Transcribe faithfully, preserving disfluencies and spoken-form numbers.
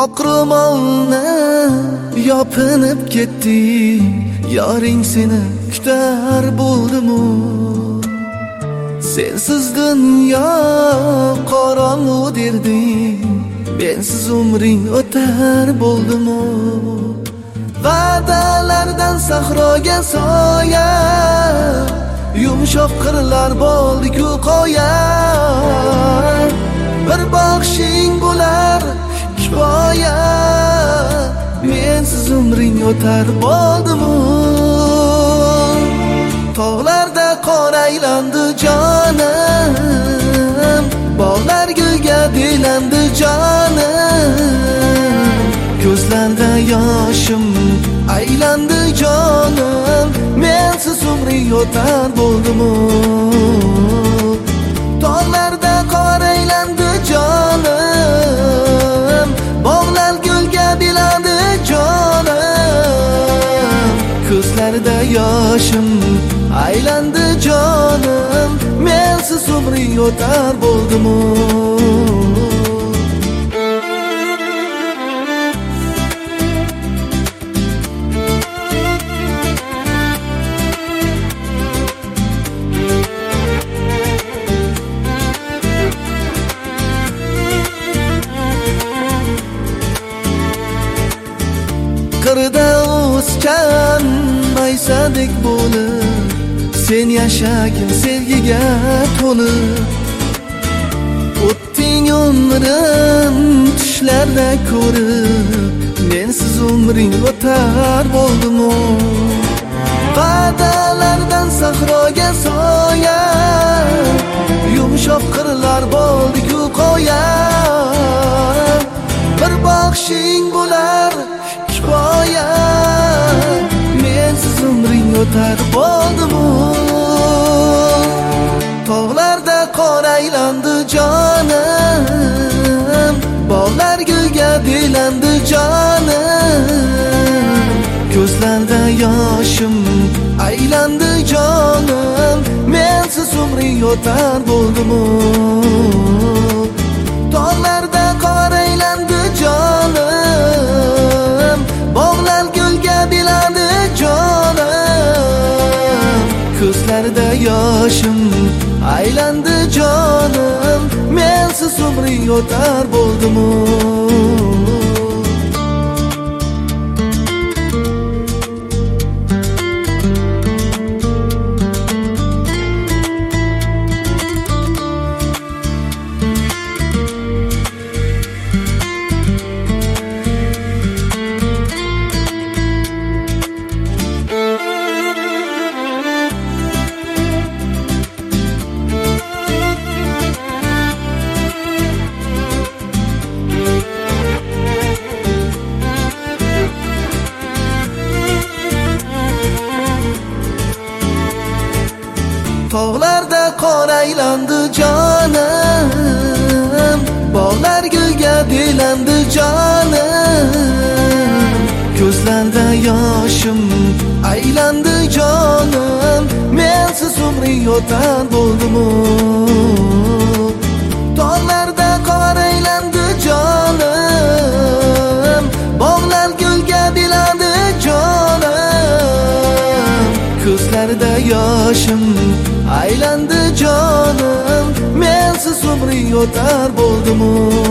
oq ro'molni yopinib ketdi, yoring seni kutar bo'ldimu. Sensiz dunyo qorong'u derding, mensiz umring o'tar bo'ldimu. Va'dalardan sahroga soya, yumshoq qirlar bo'ldi-ku qoya. Bir baxshing bo'lar kifoya, mensiz umring o'tar bo'ldimu. Tog'larda qor aylandi jonim, bog'lar gulga belandi jonim. Ko'zlarda yoshim aylandi jonim, mensiz umring o'tar bo'ldimu. Tog'larda qor aylandi jonim, bog'lar gulga belandi jonim. Ko'zlarda yoshim aylandi jonim, mensiz umring o'tar bo'ldimu. Qirda o'sgan maysadek bo'lib, sen yashagin sevgiga to'lib. O'tding umrim tushlarda ko'rib, mensiz umring o'tar bo'ldimu. Va'dalardan sahroga soya, yumshoq qirlar bo'ldi-ku qoya. Bir baxshing bo'lar kifoya, mensiz umring o'tar bo'ldimu. Tog'larda qor aylandi jonim, bog'lar gulga belandi jonim. Ko'zlarda yoshim aylandi jonim, mensiz umring o'tar bo'ldimu. Tog'larda qor aylandi jonim, bog'lar gulga belandi jonim. Ko'zlarda yoshim aylandi jonim, mensiz umring o'tar bo'ldimu. Tog'larda qor aylandi jonim, bog'lar gulga belandi jonim. Ko'zlarda yoshim aylandi jonim, mensiz umring o'tar bo'ldimu. Tog'larda qor aylandi jonim, bog'lar gulga belandi jonim. Ko'zlarda yoshim aylandi jonim, mensiz umring o'tar bo'ldimu.